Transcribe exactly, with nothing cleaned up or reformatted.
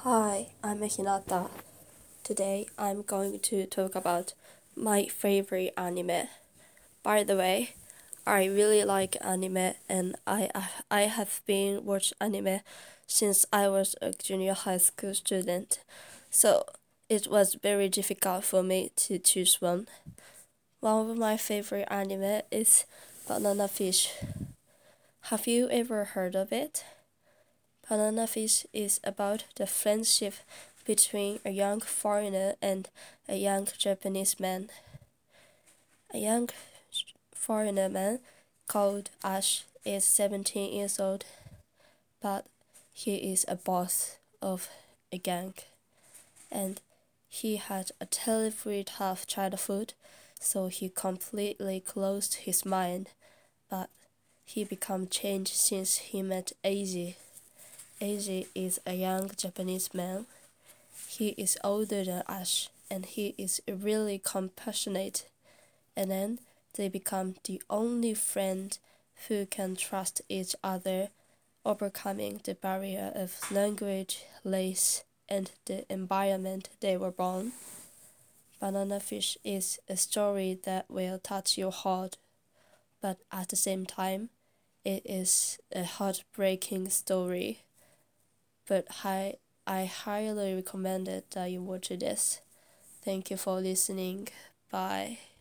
Hi, I'm Hinata. Today I'm going to talk about my favorite anime. By the way, I really like anime and I I have been watching anime since I was a junior high school student. So it was very difficult for me to choose one. One of my favorite anime is Banana Fish. Have you ever heard of it? Banana Fish is about the friendship between a young foreigner and a young Japanese man. A young foreigner man called Ash is seventeen years old, but he is a boss of a gang, and he had a terribly tough childhood, so he completely closed his mind, but he became changed since he met Eiji. Eiji is a young Japanese man. He is older than Ash, and he is really compassionate. And then they become the only friend who can trust each other, overcoming the barrier of language, race, and the environment they were born. Banana Fish is a story that will touch your heart, but at the same time, it is a heartbreaking story. But I, I highly recommend it that you watch this. Thank you for listening. Bye.